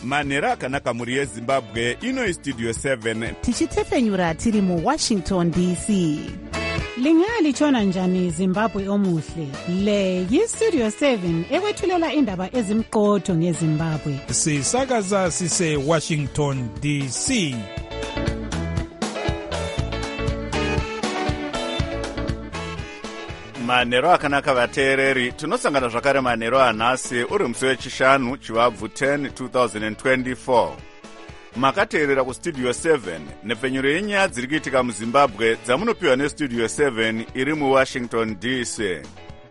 manhero akanaka mhuri yezimbabwe. Ino Studio 7 tichitefenyura tiri muWashington DC. Lingalitshona njani Zimbabwe omuhle? Le yiStudio 7 ekwethulela indaba ezimqotho ngeZimbabwe. Sisakaza sise Washington DC. manhero akanaka vateereri, tinosangana zvakare manhero anhasi uri musi wechishanu chivabvu 10 2024. Makateerera kuStudio 7 nepfenyuro yenyaya dziri kuitika muZimbabwe dzamunopiwa neStudio 7 iri muWashington DC.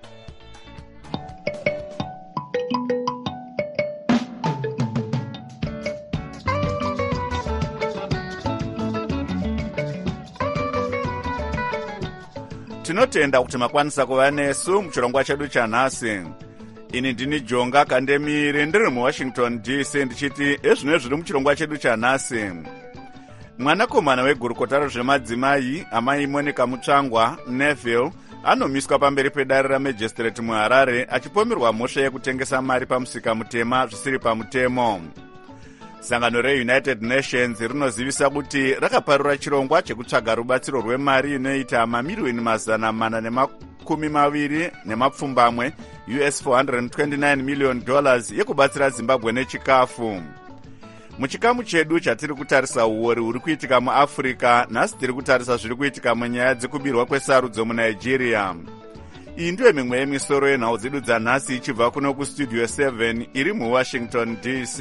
Tinotenda kuti makwanisa kuva nesu muchirongwa chedu chanhasi. Ini ndini Jonga Kandemire ndiri muWashington DC ndichiti ezvino zviri muchirongwa chedu chanhasi. Mwanakomana wegurukota rezvemadzimai amai Monica Mutsvangwa Neville anomiswa pamberi pedare raMajistrate muHarare achipomerwa mhosva yekutengesa mari pamusika mutema zvisiri pamutemo. Sangano reUnited Nations rinozivisa kuti rakaparura chirongwa chekutsvaga rubatsiro rwemari inoita mamiliyoni mazana mana nemakumi maviri nemapfumbamwe US $429 million yekubatsira Zimbabwe nechikafu. Muchikamu chedu chatiri kutarisa uori huri kuitika muAfrica, nhasi tiri kutarisa zviri kuitika munyaya dzekubirwa kwesarudzo muNigeria. Iyi ndiyo mimwe yemisoro yenhau dzedu dzanhasi ichibva kuno kuStudio 7 iri muWashington DC.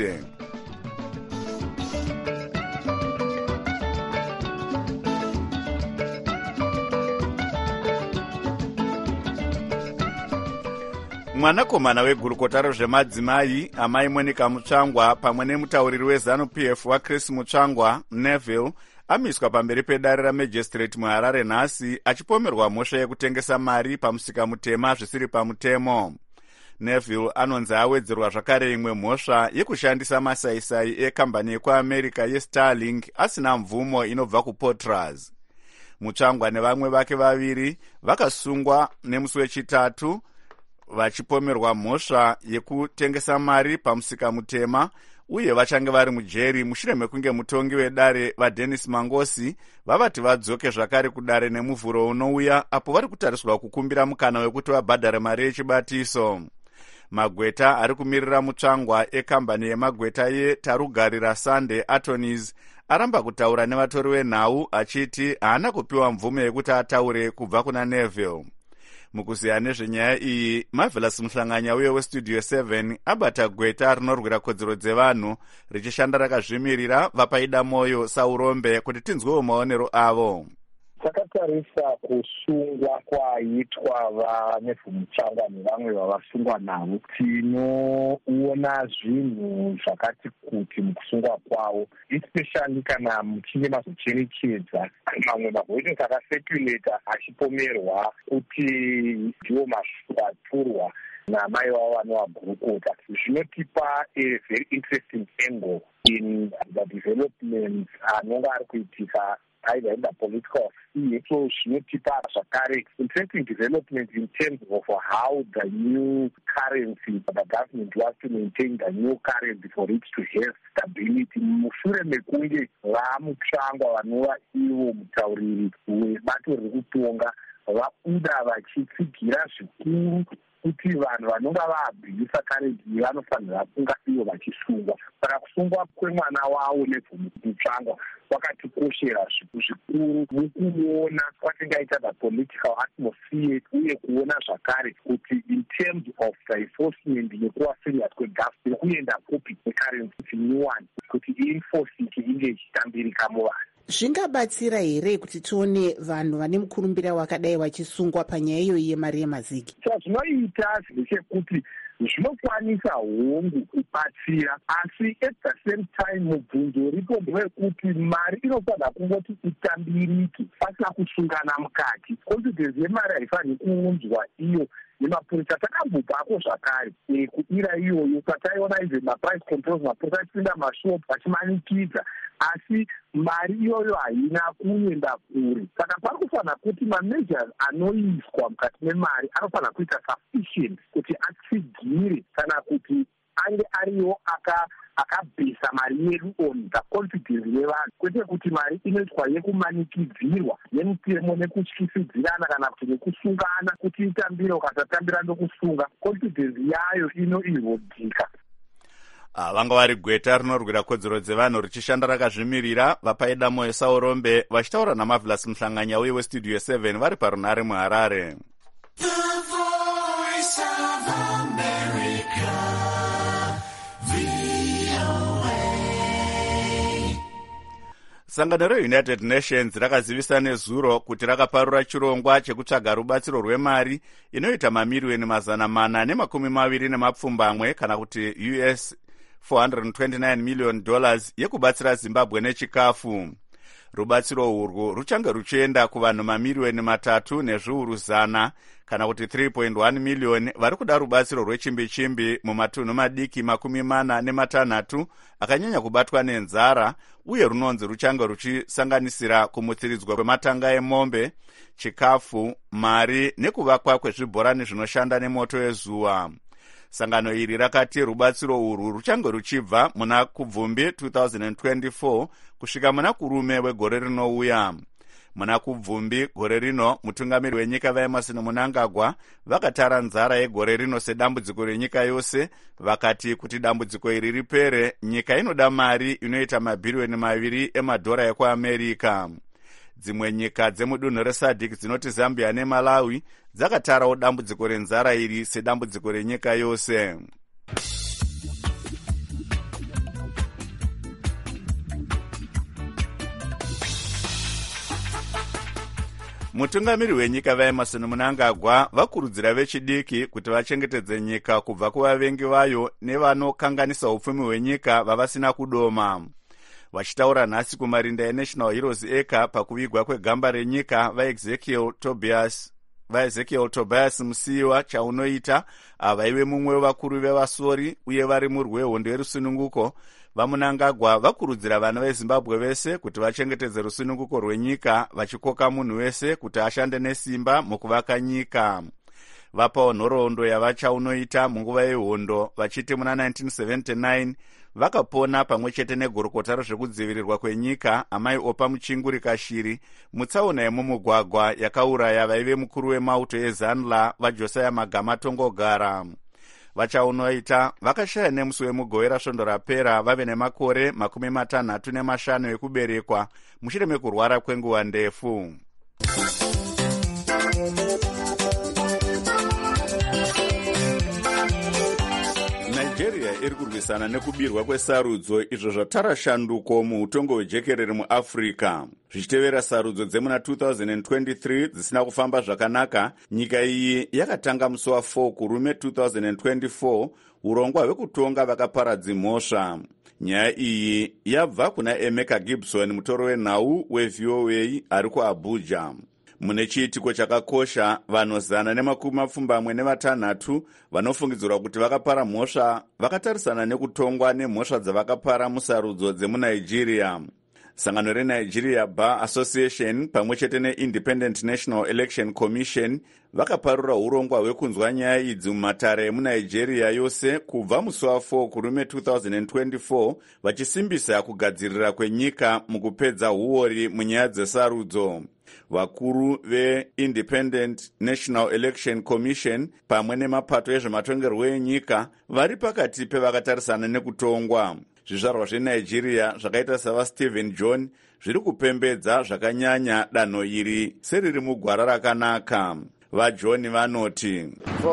Mwanakomana wegurukota rezvemadzimai amai Monica Mutsvangwa pamwe nemutauriri weZANU-PF waChris Mutsvangwa Neville amiswa pamberi pedare raMajistrate muHarare nhasi achipomerwa mhosva yekutengesa mari pamusika mutema zvisiri pamutemo. Neville anonzi awedzerwa zvakare imwe mhosva yekushandisa masaisai ekambani yekuAmerica yeStarlink asina mvumo inobva kuPortras. Mutsvangwa nevamwe vake vaviri vakasungwa nemusi wechitatu vachipomerwa mhosva yekutengesa mari pamusika mutema uye vachange vari mujeri mushure mekunge mutongi wedare vaDennis Mangosi vavati vadzoke zvakare kudare nemuvhuro unouya apo vari kutariswa kukumbira mukana wekuti vabhadhare mari yechibatiso. Magweta ari kumirira Mutsvangwa ekambani yemagweta yeTarugarira Sunday Attorneys aramba kutaura nevatori venhau achiti haana kupiwa mvumo yekuti ataure kubva kuna Neville. Mukuziya nezvenyaya iyi, Marvelous Muhlanganya uye weStudio 7 abata gweta rinorwira kodzero dzevanhu richishanda rakazvimirira vapaida moyo saurombe kuti tinzwewo maonero avo. Takatarisa kusungwa kwaitwa vaNeville Mutsvangwa nevamwe vavasungwa navo. Tinoona zvinhu zvakati kuti mukusungwa kwavo, especially kana muchinge mazocherechedza mamwe mavhoyisi akasekuleta achipomerwa kuti ndiwo mashoko aturwa namai vavo vanovagurukota. Zvinotipa a very interesting angle in the developments anonga ari kuitika either in the political sphere. So zvinotipa zvakare interesting development in terms of how the new currency, the government wants to maintain the new currency for it to have stability. Mushure mekunge vaMutsvangwa vanova ivo mutauriri webato riri kutonga vabuda vachitsigira zvikuru kuti vanhu vanonga vaabhirisa karenzi vanofanira kunga ivo vachisungwa. Saka kusungwa kwemwana wavo Neville Mutsvangwa kwakatikoshera zvikuru mukuona kwatingaita the political atmosphere uye kuona zvakare kuti in terms of the enforcement nekuva serious kwegovernment kuenda kopi nekarenzi nyuwani kuti ienforcike inge ichitambirika muvanhu. Zvingabatsira here kuti tione vanhu vane mukurumbira wakadai vachisungwa panyaya iyoyi yemari yemazigi? Zvinoita ndechekuti zvinokwanisa hongu kubatsira, asi at the same time mubvunzo ripo ndewekuti mari inofanira kungoti itambirike pasina kusungana mukati. Confidence yemari haifaniri kuunzwa iyo nemapurisa. Takambobvako zvakare kuira iyoyo pataiona izve maprice controls, mapurisa achipinda mashopu achimanikidza, asi mari iyoyo haina kuenda kure. Saka pari kufanira kuti mameasures anoiswa mukati memari anofanira kuita sufficient kuti atsigire kana kuti ange ariyo akabhesa mari yedu on the confidence yevanhu, kwete kuti mari inoitwa yekumanikidzirwa nemutemo nekutyisidzirana kana kuti nekusungana kuti itambire, ukasatambira ndokusunga. Confidence yayo inoirodhika. Vanga vari gweta rinorwira kodzero dzevanhu richishanda rakazvimirira vapaida moyo saurombe vachitaura naMarvelous Muhlanganya uye westudio 7 vari parunare muHarare. Sangano reUnited Nations rakazivisa nezuro kuti rakaparura chirongwa chekutsvaga rubatsiro rwemari inoita mamiliyoni 420 kana kuti US $429 million yekubatsira Zimbabwe nechikafu. Rubatsiro urwu ruchange ruchienda kuvanhu mamiliyoni 3,100 kana kuti 3.1 million vari kuda rubatsiro rwechimbi-chimbi mumatunhu madiki 46 akanyanya kubatwa nenzara, uye runonzi ruchange ruchisanganisira kumutsiridzwa kwematanga emombe, chikafu, mari nekuvakwa kwezvibhorani zvinoshanda nemoto yezuva. Sangano iri rakati rubatsiro urwu ruchange ruchibva muna Kubvumbi 2024 kusvika muna Kurume wegore rinouya. Muna Kubvumbi gore rino mutungamiri wenyika vaEmmerson Mnangagwa vakatara nzara yegore rino sedambudziko renyika yose, vakati kuti dambudziko iri ripere nyika inoda mari inoita mabhiriyoni 2 emadhora ekuAmerika. Dzimwe nyika dzemudunhu reSADC dzinoti Zambia neMalawi dzakatarawo dambudziko renzara iri sedambudziko renyika yose. Mutungamiri wenyika vaEmmerson Mnangagwa vakurudzira vechidiki kuti vachengetedze nyika kubva kuvavengi vayo nevanokanganisa upfumi hwenyika vavasina kudoma. Vachitaura nhasi kumarinda eNational Heroes Acre pakuvigwa kwegamba renyika vaEzekiel Tobias Musiiwa chaunoita, vaive mumwe wevakuru vevasori uye vari murwehondo yerusununguko. VaMnangagwa vakurudzira vana veZimbabwe vese kuti vachengetedze rusununguko rwenyika, vachikoka munhu wese kuti ashande nesimba mukuvaka nyika. Vapawo nhoroondo yavachaunoita munguva yehondo vachiti muna 1979 vakapona pamwe chete negurukota rezvekudzivirirwa kwenyika amai Opa Muchinguri Kashiri mutsaona yemumugwagwa yakauraya vaive mukuru wemauto yeZanla vaJosiah Magama Tongogara. Vachaunoita vakashaya nemusi wemugowera svondo rapera vave nemakore 65 ekuberekwa mushure mekurwara kwenguva ndefu. Nigeria iri kurwisana nekubirwa kwesarudzo izvo zvatara shanduko muutongo hwejekerere muAfrica. Zvichitevera sarudzo dzemuna 2023 dzisina kufamba zvakanaka, nyika iyi yakatanga musi wa4 Kurume 2024 urongwa hwekutonga vakaparadzi mhosva. Nyaya iyi yabva kuna Emeka Gibson, mutoro wenhau weVOA ari kuAbuja. Mune chiitiko chakakosha, vanhu 126 vanofungidzirwa kuti vakapara mhosva vakatarisana nekutongwa nemhosva dzavakapara musarudzo dzemunigeria. Sangano reNigeria Bar Association pamwe chete neIndependent National Election Commission vakaparura urongwa hwekunzwa nyaya idzi mumatare emunigeria yose kubva musi wa4 Kurume 2024, vachisimbisa kugadzirira kwenyika mukupedza huori munyaya dzesarudzo. Vakuru veIndependent National Election Commission pamwe nemapato ezvematongerwo enyika vari pakati pevakatarisana nekutongwa. Zvizvarwa zveNigeria zvakaita savaStephen John zviri kupembedza zvakanyanya danho iri seriri mugwara rakanaka. VaJohn vanoti,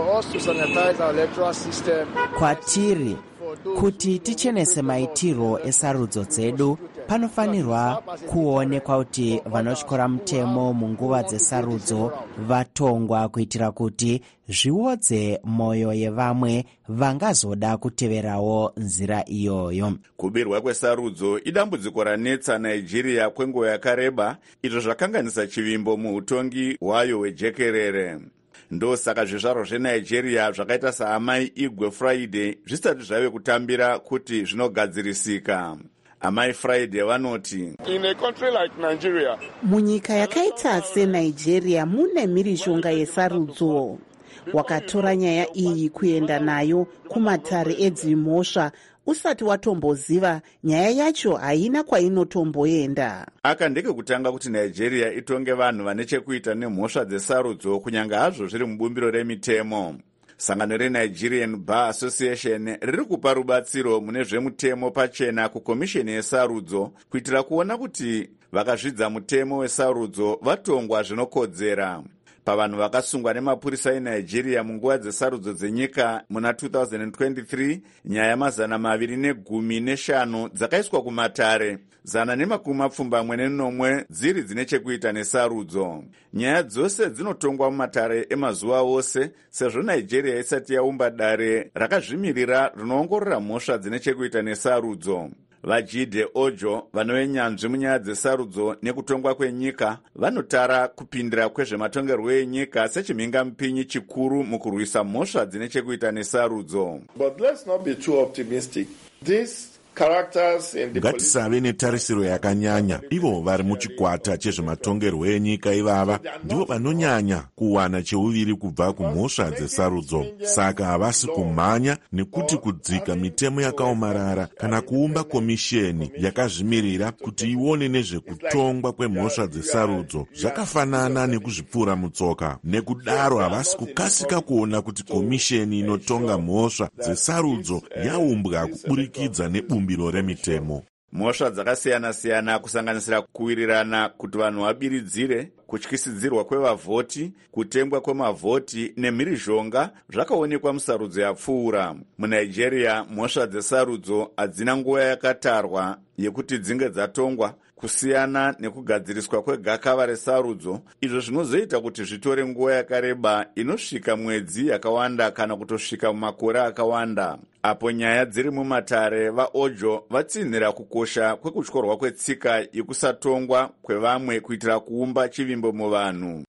kwatiri kuti tichenese maitiro esarudzo dzedu, panofanirwa kuonekwa kuti vanotyora mutemo munguva dzesarudzo vatongwa kuitira kuti zviwodze moyo yevamwe vangazoda kuteverawo nzira iyoyo. Kubirwa kwesarudzo idambudziko ranetsa Nigeria kwenguva yakareba, izvo zvakanganisa chivimbo muutongi hwayo hwejekerere. Ndosaka zvizvarwa zveNigeria zvakaita saamai Igwe Friday zvisati zvave kutambira kuti zvinogadzirisika. Amai Friday vanoti, in a country like Nigeria, munyika yakaita seNigeria mune mhirishonga yesarudzo. wakatora nyaya iyi kuenda nayo kumatare edzimhosva usati watomboziva nyaya yacho haina kwainotomboenda. aka ndekekutanga kuti nigeria itonge vanhu vane chekuita nemhosva dzesarudzo kunyange hazvo zviri mubumbiro remitemo. sangano renigerian bar association riri kupa rubatsiro mune zvemutemo pachena kukomisheni yesarudzo kuitira kuona kuti vakazvidza mutemo wesarudzo vatongwa zvinokodzera. pavanhu vakasungwa nemapurisa eNigeria munguva dzesarudzo dzenyika muna 2023, nyaya 215 dzakaiswa kumatare, 124 dziri dzine chekuita nesarudzo. Nyaya dzose dzinotongwa mumatare emazuva ose sezvo Nigeria isati yaumba dare rakazvimirira rinoongorora mhosva dzine chekuita nesarudzo. Vajide Ojo, vanoenyanzvi munyaya dzesarudzo nekutongwa kwenyika, vanotara kupindira kwezvematongerwo enyika sechimhingamupinyi chikuru mukurwisa mhosva dzine chekuita nesarudzo. But let's not be too optimistic. Ngatisave netarisiro yakanyanya. Ivo vari muchikwata chezvematongerwo enyika ivava ndivo vanonyanya kuwana cheuviri kubva kumhosva dzesarudzo. Saka havasi kumhanya nekuti kudzika mitemo yakaomarara kana kuumba komisheni yakazvimirira kuti ione nezvekutongwa kwemhosva dzesarudzo zvakafanana nekuzvipfuura mutsoka. Nekudaro havasi kukasika kuona kuti komisheni inotonga mhosva dzesarudzo yaumbwa kuburikidza nebumbiro remitemo. Mhosva dzakasiyana-siyana kusanganisira kuwirirana kuti vanhu vabiridzire, kutyisidzirwa kwevavhoti, kutengwa kwemavhoti nemhirizhonga zvakaonekwa musarudzo yapfuura. MuNigeria, mhosva dzesarudzo hadzina nguva yakatarwa yekuti dzinge dzatongwa, kusiyana nekugadziriswa kwegakava resarudzo, izvo zvinozoita kuti zvitore nguva yakareba inosvika mwedzi yakawanda kana kutosvika mumakore akawanda. Apo nyaya dziri mumatare, vaOjo vatsinhira kukosha kwekutyorwa kwetsika yekusatongwa kwevamwe kuitira kuumba chivimbo muvanhu.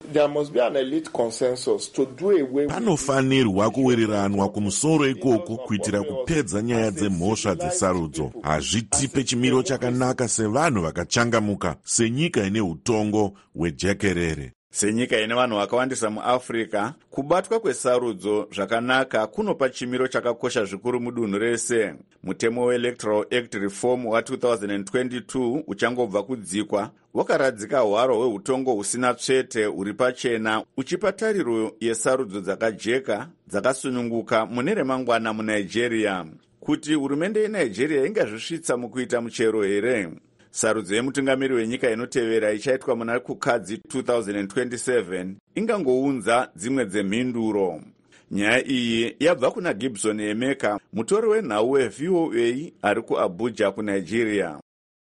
Panofanirwa kuwiriranwa kumusoro ikoko kuitira kupedza nyaya dzemhosva dzesarudzo. Hazvitipe chimiro chakanaka sevanhu vakachangamuka, senyika ine utongo hwejekerere. Senyika ine vanhu vakawandisa muAfrica, kubatwa kwesarudzo zvakanaka kunopa chimiro chakakosha zvikuru mudunhu rese. Mutemo weElectoral Act Reform wa2022 uchangobva kudzikwa, wakaradzika hwaro hweutongo husina tsvete huri pachena, uchipa tariro yesarudzo dzakajeka, dzakasununguka mune remangwana muNigeria. Kuti hurumende yeNigeria ingazvisvitsa mukuita muchero here? Sarudzo yemutungamiri wenyika inotevera ichaitwa muna kukadzi 2027 ingangounza dzimwe dzemhinduro. Nyaya iyi yabva kuna Gibson Emeka, mutori wenhau weVOA ari kuAbuja kuNigeria.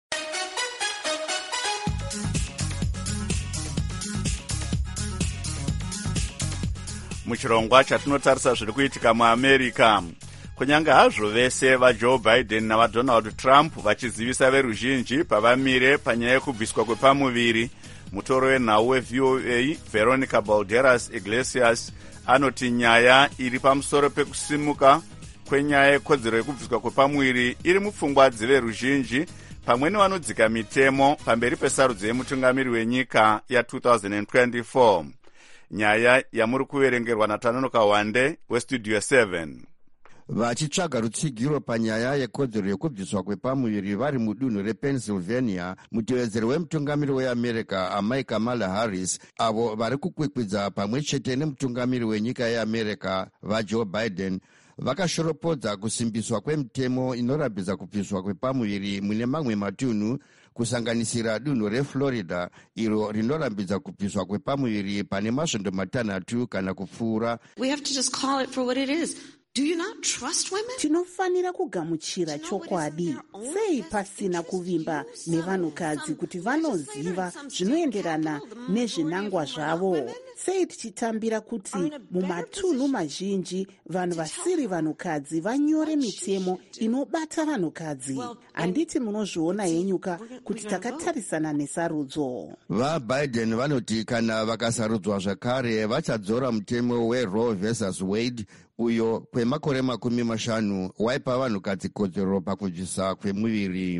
Muchirongwa chatinotarisa zviri kuitika muAmerica. Kunyange hazvo vese vaJoe Biden navaDonald Trump vachizivisa veruzhinji pavamire panyaya yekubviswa kwepamuviri, mutoro wenhau weVOA Veronica Balderas Iglesias anoti nyaya iri pamusoro pekusimuka kwenyaya yekodzero yekubviswa kwepamuviri iri mupfungwa dzeveruzhinji pamwe nevanodzika mitemo pamberi pesarudzo yemutungamiri wenyika ya2024. Nyaya yamuri kuverengerwa naTanonoka Wande weStudio 7. Vachitsvaga rutsigiro panyaya yekodzero yekubviswa kwepamuviri vari mudunhu rePennsylvania, mutevedzeri wemutungamiri weAmerica amai Kamala Harris, avo vari kukwikwidza pamwe chete nemutungamiri wenyika yeAmerica vaJoe Biden, vakashoropodza kusimbiswa kwemutemo inorambidza kubviswa kwepamuviri mune mamwe matunhu, kusanganisira dunhu reFlorida iro rinorambidza kubviswa kwepamuviri pane masvondo 6 kana kupfuura. We have to just call it for what it is. Do you not trust women? Tinofanira kugamuchira chokwadi. Sei pasina kuvimba nevanhukadzi kuti vanoziva zvinoenderana nezvinangwa zvavo? Sei tichitambira kuti mumatunhu mazhinji vanhu vasiri vanhukadzi vanyore mitemo inobata vanhukadzi? Handiti munozviona yenyuka kuti takatarisana nesarudzo. VaBiden vanoti kana vakasarudzwa zvakare vachadzora mutemo weRoe vs Wade uyo kwemakore 50 waipa vanhukadzi kodzero pakubvisa kwemuviri.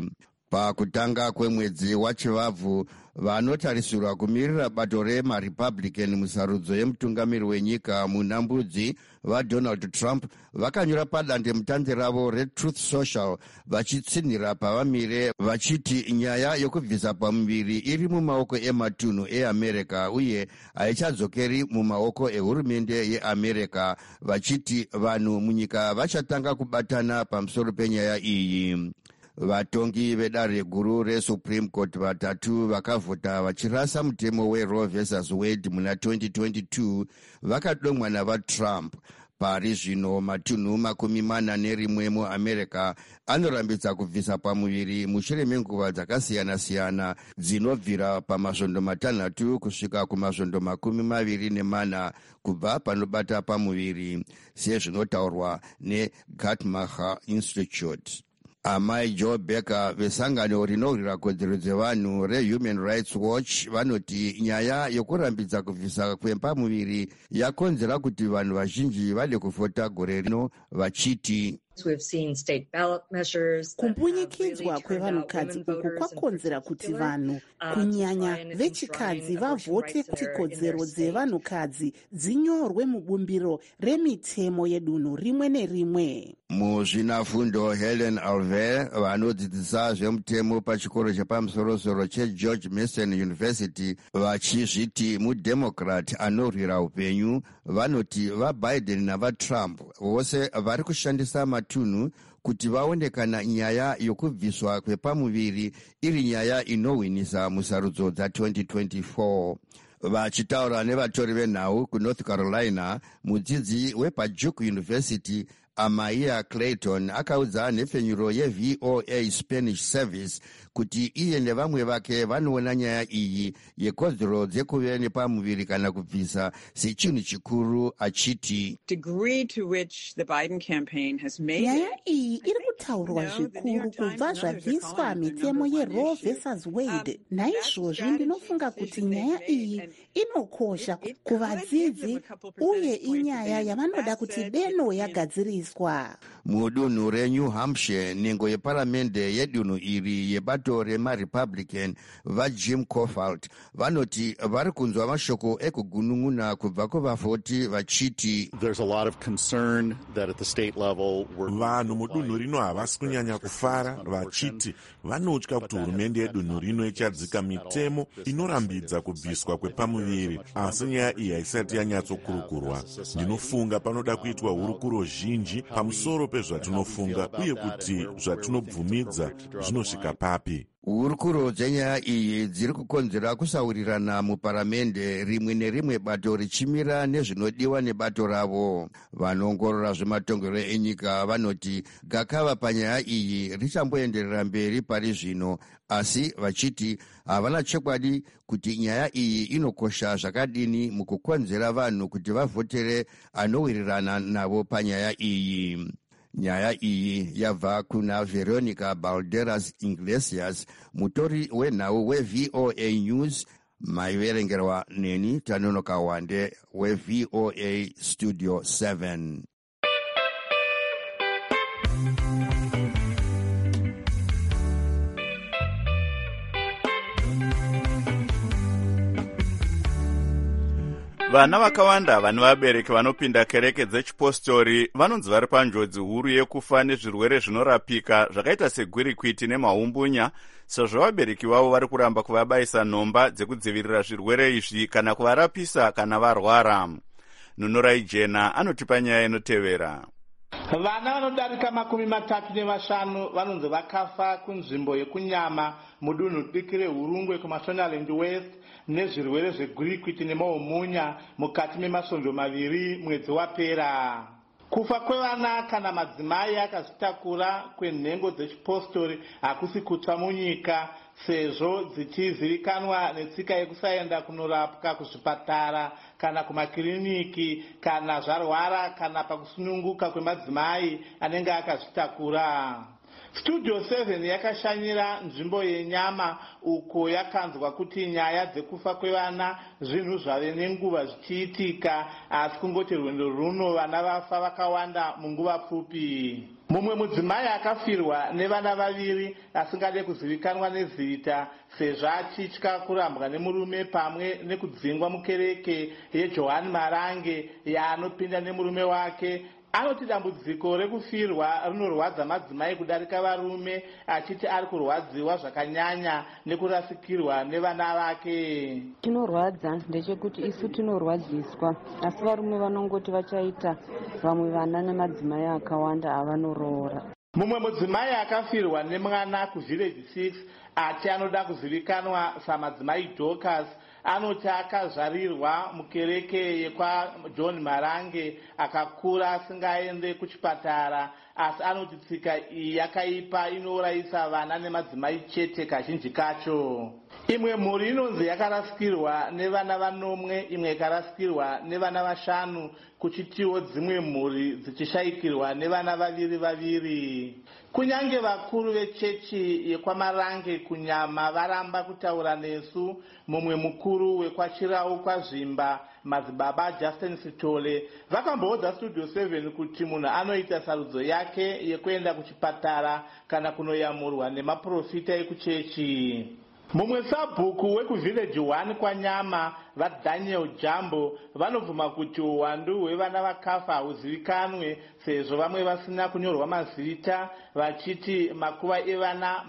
Pakutanga kwemwedzi wachivabvu, vanotarisirwa kumirira bato remarepublican musarudzo yemutungamiri wenyika munhambudzi vaDonald Trump vakanyora padandemutande ravo reTruth Social vachitsinhira pavamire vachiti nyaya yokubvisa pamuviri iri mumaoko ematunhu eAmerica uye haichadzokeri mumaoko ehurumende yeAmerica, vachiti vanhu munyika vachatanga kubatana pamusoro penyaya iyi. Vatongi vedare guru reSupreme Court vatatu vakavhota vachirasa mutemo weRoe vs Wade muna 2022 vakadomwa navaTrump. Pari zvino matunhu 41 muAmerica anorambidza kubvisa pamuviri mushure menguva dzakasiyana-siyana dzinobvira pamasvondo 6 kusvika kumasvondo 24 kubva panobata pamuviri, sezvinotaurwa neGuttmacher Institute. Amai Joe Becker vesangano rinorwira kodzero dzevanhu reHuman Rights Watch vanoti nyaya yokurambidza kubvisa kwepamuviri yakonzera kuti vanhu vazhinji vade kuvhota gore rino, vachiti kumbunyikidzwa kwevanhukadzi uku kwakonzera kuti vanhu kunyanya vechikadzi vavhote kuti kodzero dzevanhukadzi dzinyorwe mubumbiro remitemo yedunhu rimwe nerimwe. Muzvinafundo Helen Alver vanodzidzisa zvemutemo pachikoro chepamusoro-soro cheGeorge Mason University vachizviti mudemocrat anorwira upenyu vanoti vaBiden navaTrump vose vari kushandisa matunhu kuti vaonekana nyaya yokubviswa kwepamuviri iri nyaya inohwinisa musarudzo dza2024. Vachitaura nevatori venhau kuNorth Carolina, mudzidzi wepaDuke University Amaya Clayton akaudza nhefenyuro yeVOA Spanish Service kuti iye nevamwe vake vanoona nyaya iyi yekodzero dzekuve nepamuviri kana kubvisa sechinhu chikuru, achiti nyaya iyi iri kutaurwa zvikuru kubva zvabviswa mitemo yeRoe vs Wade. Naizvozvo ndinofunga kuti nyaya iyi inokosha kuvadzidzi uye inyaya yavanoda kuti deno yagadziriswa. Mudunhu reNew Hampshire, nhengo yeparamende yedunhu iri yebato remaRepublican vaJim Cofield vanoti vari kunzwa mashoko ekugunun'una kubva kuvavhoti vachiti vanhu mudunhu rino havasi kunyanya kufara, vachiti vanotya kuti hurumende yedunhu rino ichadzika mitemo inorambidza kubviswa kwepamuviri, asi nyaya iyi haisati yanyatsokurukurwa. Ndinofunga panoda kuitwa hurukuro zhinji pamusoro pezvatinofunga uye kuti zvatinobvumidza zvinosvika papi. Hurukuro dzenyaya iyi dziri kukonzera kusaurirana muparamende, rimwe nerimwe bato richimira nezvinodiwa nebato ravo. Vanoongorora zvematongero enyika vanoti gakava panyaya iyi richamboenderera mberi pari zvino, asi vachiti havana chokwadi kuti nyaya iyi inokosha zvakadini mukukonzera vanhu kuti vavhotere anowirirana navo panyaya iyi. Nyaya iyi yabva kuna Veronica Balderas Iglesias, mutori wenhau weVOA News, maiverengerwa neni Tanonoka Wande weVOA Studio 7. Vana vakawanda vane vabereki vanopinda kereke dzechipostori vanonzi vari panjodzi huru yekufa nezvirwere zvinorapika zvakaita segwirikwiti nemahumbunya, sezvo vabereki vavo vari kuramba kuvabayisa nhomba dzekudzivirira zvirwere izvi kana kuvarapisa kana varwara. Nunurai Jena anotipa nyaya inotevera. Vana vanodarika 35 vanonzi vakafa kunzvimbo yekunyama mudunhu diki reHurungwe kuMashonaland West nezvirwere zvegwirikwiti nemahumunya mukati memasvondo 2 mwedzi wapera. Kufa kwevana kana madzimai akazvitakura kwenhengo dzechipostori hakusi kutsva munyika, sezvo dzichizivikanwa netsika yekusaenda kunorapwa kuzvipatara kana kumakiriniki kana zvarwara kana pakusununguka kwemadzimai anenge akazvitakura. Studio 7 yakashanyira nzvimbo yenyama uko yakanzwa kuti nyaya dzekufa kwevana zvinhu zvave nenguva zvichiitika, asi kungoti rwendo runo vana vafa vakawanda munguva pfupi. Mumwe mudzimai akafirwa nevana vaviri asingade kuzivikanwa nezita sezvo achitya kurambwa nemurume pamwe nekudzingwa mukereke yeJohani Marange yaanopinda nemurume wake. Anoti dambudziko rekufirwa rinorwadza madzimai kudarika varume, achiti ari kurwadziwa zvakanyanya nekurasikirwa nevana vake. Chinorwadza ndechekuti isu tinorwadziswa, asi varume vanongoti vachaita vamwe vana nemadzimai akawanda avanoroora. Mumwe mudzimai akafirwa nemwana kuVillage 6 ati anoda kuzivikanwa samadzimai Dorcas. Anoti akazvarirwa mukereke yekwaJohn Marange akakura asingaende kuchipatara, asi anoti tsika iyi yakaipa inourayisa vana nemadzimai chete kazhinji kacho. Imwe mhuri inonzi yakarasikirwa nevana vanomwe, imwe ikarasikirwa nevana 5, kuchitiwo dzimwe mhuri dzichishayikirwa nevana vaviri. Kunyange vakuru vechechi yekwaMarange kunyama varamba kutaura nesu, mumwe mukuru wekwachirau kwazvimba madzibaba Justin Sitole vakamboudza Studio 7 kuti munhu anoita sarudzo yake yekuenda kuchipatara kana kunoyamurwa nemaprofita ekuchechi. Mumwe sabhuku wekuVillage 1 kwanyama vaDaniel Jambo vanobvuma kuti uwandu hwevana vakafa hahuzivikanwe sezvo vamwe vasina kunyorwa mazita, vachiti makuva evana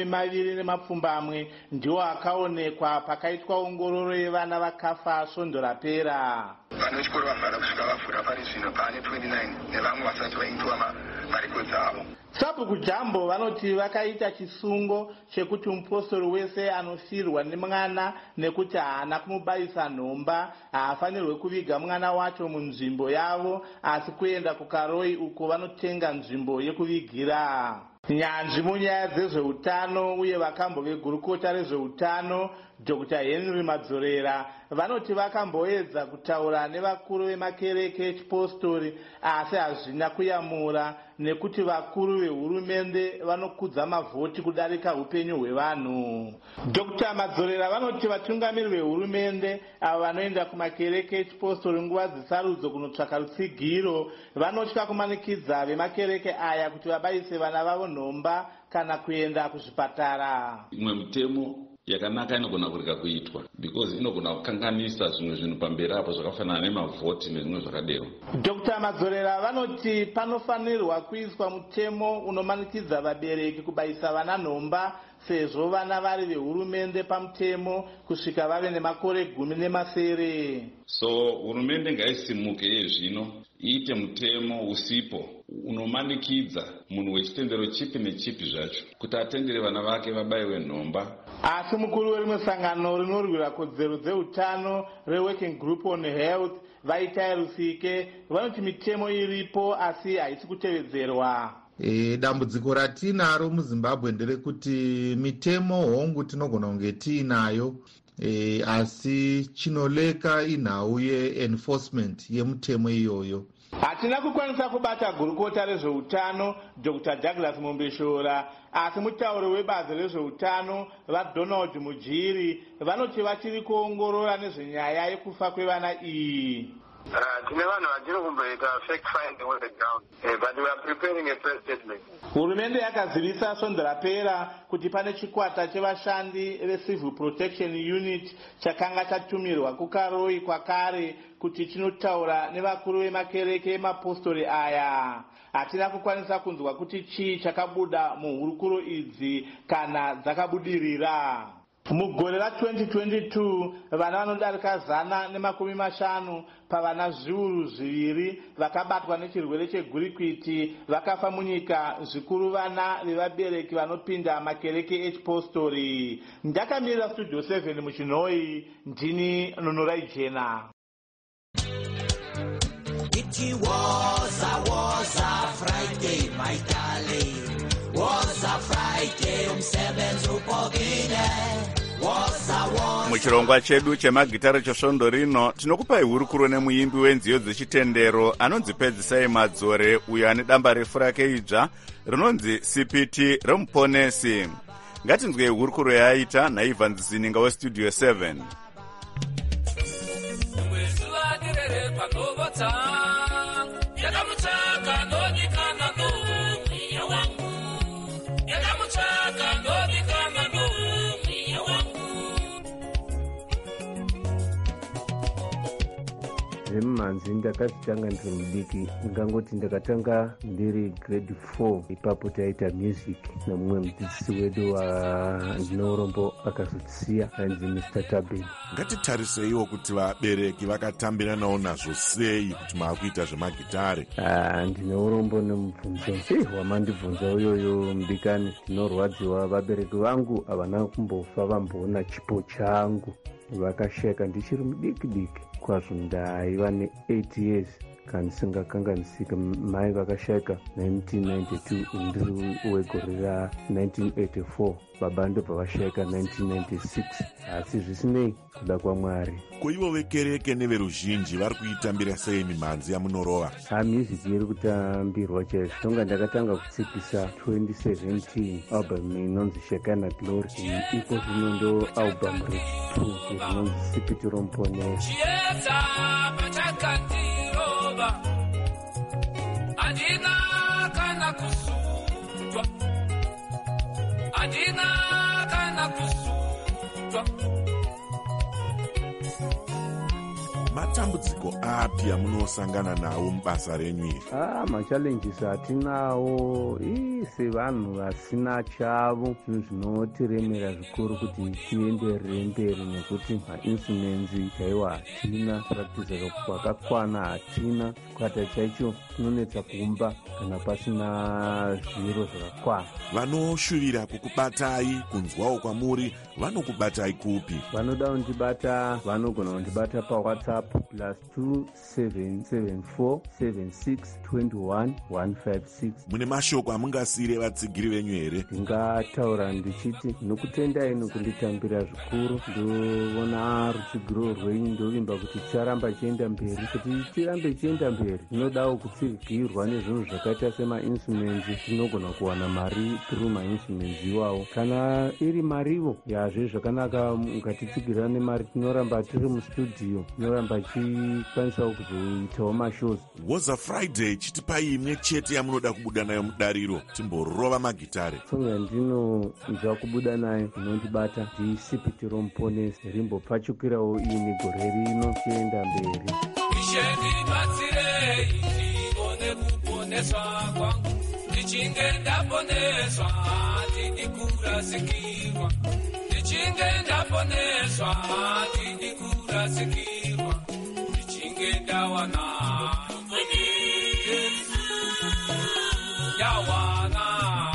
20 ndiwo akaonekwa pakaitwa ongororo yevana vakafa svondo rapera. Vanechikoro vamhara kusvika vafura pari zvino pane 29 nevamwe vasati vaitwa mariko dzavo. Sabhuku Jambo vanoti vakaita chisungo chekuti mupostori wese anofirwa nemwana nekuti haana kumubayisa nhomba haafanirwe kuviga mwana wacho munzvimbo yavo, asi kuenda kuKaroi uko vanotenga nzvimbo yekuvigira. Nyanzvi munyaya dzezveutano uye vakambo vegurukota rezveutano Dr. Henry Madzorera vanoti vakamboedza kutaura nevakuru vemakereke echipostori asi hazvina kuyamura nekuti vakuru vehurumende vanokudza mavhoti kudarika upenyu hwevanhu. Dr. Madzorera vanoti vatungamiri vehurumende avo vanoenda kumakereke echipostori nguva dzesarudzo kunotsvaka rutsigiro vanotya kumanikidza vemakereke aya kuti vabayise vana vavo nhomba kana kuenda kuzvipatara. Imwe mutemo yakanaka inogona kurega kuitwa because inogona kukanganisa zvimwe zvinhu pamberi apo zvakafanana nemavhoti nezvimwe zvakadero. Dr. Madzorera vanoti panofanirwa kuiswa mutemo unomanikidza vabereki kubayisa vana nhomba sezvo vana vari vehurumende pamutemo kusvika vave nemakore 10. So hurumende ngaisimuke yezvino iite mutemo usipo unomanikidza munhu wechitendero chipi nechipi zvacho kuti atendere vana vake vabayiwe nhomba. Asi mukuru werimwe sangano rinorwira kodzero dzeutano reWorking Group on Health Vaitai Rusike vanoti mitemo iripo asi haisi kutevedzerwa. Dambudziko ratinaro muZimbabwe nderekuti mitemo hongu tinogona kunge tiinayo asi chinoleka inhau ye-enforcement yemutemo iyoyo. Hatina kukwanisa kubata gurukota rezveutano Dr. Douglas Mumbeshora, asi mutauri webazi rezveutano vaDonald Mujiri vanoti vachiri kuongorora nezvenyaya yekufa kwevana iyi. Tine vanhu vachiri kumboita fact finding on the ground, but we are preparing a press statement. Hurumende yakazivisa svondo rapera kuti pane chikwata chevashandi veCivil Protection Unit chakanga chatumirwa kuKaroi kwakare kuti chinotaura nevakuru vemakereke emapostori aya. Hatina kukwanisa kunzwa kuti chii chakabuda muhurukuro idzi kana dzakabudirira. Mugore ra2022 vana vanodarika 150 pavana zviuru 2 vakabatwa nechirwere chegurikwiti vakafa munyika, zvikuru vana vevabereki vanopinda makereke echipostori. Ndakamirira Studio 7 muChinoi, ndini Nonorai Jena. It was a Friday, my darling. Was a Friday, umsebenzi upogile. Muchirongwa chedu chemagitara chesvondo rino tinokupai hurukuro nemuimbi wenziyo dzechitendero anonzi Pedzisai Madzore, uyo ane damba refu rake idzva rinonzi CPT remuponesi. Ngatinzwei hurukuro yaaita naIvan Zininga weStudio 7. inzwi ndakazitanga ndiri mudiki, ndingangoti ndakatanga ndiri grade 4. Ipapo taita music nemumwe mudzidzisi wedu ndinourombo akazotisiya ainzi Mr. Tabin. ngatitariseiwo kuti vabereki vakatambiranawo nazvo sei kuti maakuita zvemagitare. Ndine urombo nemubvunzo wamandibvunza uyoyo mudikani. Ndinorwadziwa, vabereki vangu havana kumbofa vamboona chipo changu, vakasheka ndichiri mudiki kwazvo. Ndaiva ne8 years kandisingakanganisika. Mai vakashayika 1992 ndiri wegore ra1984. Baba ndobva vashayika 1996. Asi zvisinei, kuda kwaMwari. Kuivo vekereke neveruzhinji vari kuitambira sei mimhanzi yamunorova? Music iri kutambirwa chaizvo. Tonga ndakatanga kutsikisa 2017 album inonzi Shekana Glory. Ipo zvino ndo album re2 rinonzi Sipitiro Mponesi. Adina kana kusutwa, adina kana kusutwa. Matambudziko api amunosangana nawo mubasa renyu iri? Machallenges atinawo sevanhu vasina chavo, zvinhu zvinotiremera zvikuru kuti tienderere mberi, nekuti mainsumenzi chaiwo hatina, kuratidzira kwakakwana hatina. Kwata chaicho tinonetsa kumba kana pasina zviro zvakakwana. Vanoshuvira kukubatai, kunzwawo kwamuri, vanokubatai kupi? Vanoda kundibata vanogona kundibata paWhatsApp +2747621 Mune mashoko amungasiyire vatsigiri venyu here? Ndingataura ndichiti ndinokutendai nokunditambira zvikuru. Ndoona rutsigiro rwenyu, ndovimba kuti ticharamba chienda mberi. Kuti tirambe chienda mberi, tinodawo kutsigirwa nezvinhu zvakaita semainstruments. Tinogona kuwana mari through mainstruments iwawo. Kana iri marivo yazve zvakanaka, mukatitsigirira nemari, tinoramba tiri mustudio, tinoramba tichikwanisawo kuzoitawo mashows. Woza Friday chitipai imwe chete yamunoda kubuda nayo mudariro, timborova magitare. Song yandinonzwa kubuda nayo inondibata ndiSipitiro Mponesi, rimbopfachukirawo ini gore rino tienda mberi. Isheni batsirei ndione kuponeswa kwangu, ndichinge ndaponeswa ndikurasikirwa, ndichinge ndaponeswa ndikurasikirwa, ndichinge ndawana yawana.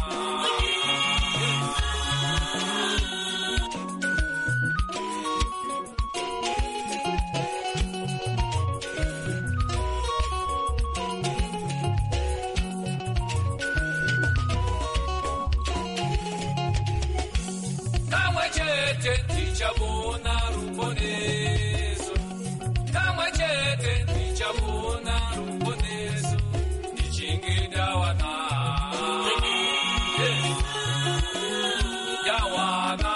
Kamwe chete tichabona ruponeso, kamwe chete tichabona ruponeso, ndichinge ndawana yawana.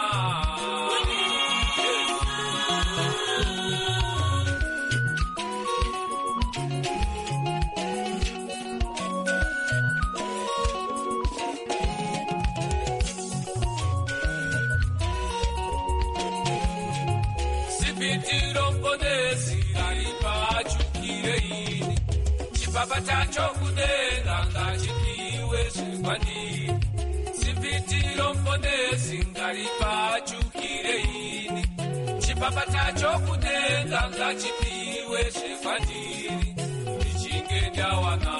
Sipitiro Mponesi aripachukire ini, chipapa chacho kudenga ngachipiwe zvikwandiri. Sipitiro Mponesi aripachukire ini, chipapa chacho kudenga ngachipiwe zvikwandiri, ndichinge ndawana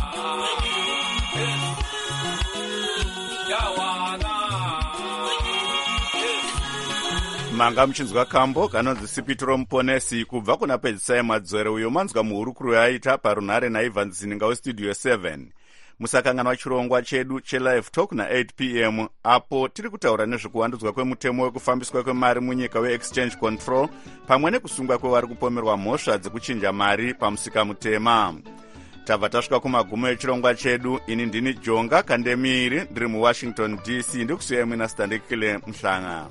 yawana. manga muchinzwa kambo kanonzi Sipitiro Mponesi kubva kuna Pedzisai Madzwere, uyo manzwa muhurukuro yaita parunhare naIvan Zininga westudio 7. Musakanganwa chirongwa chedu chelive talk na8 p.m. apo tiri kutaura nezvekuwandudzwa kwemutemo wekufambiswa kwemari munyika weexchange control, pamwe nekusungwa kwevari kupomerwa mhosva dzekuchinja mari pamusika mutema. Tabva tasvika kumagumo echirongwa chedu. Ini ndini Jonga Kandemiri, ndiri muWashington DC, ndikusiyai mwina Standekile Mhlanga.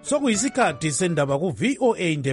sokuyisikhathi sendaba ku-VOA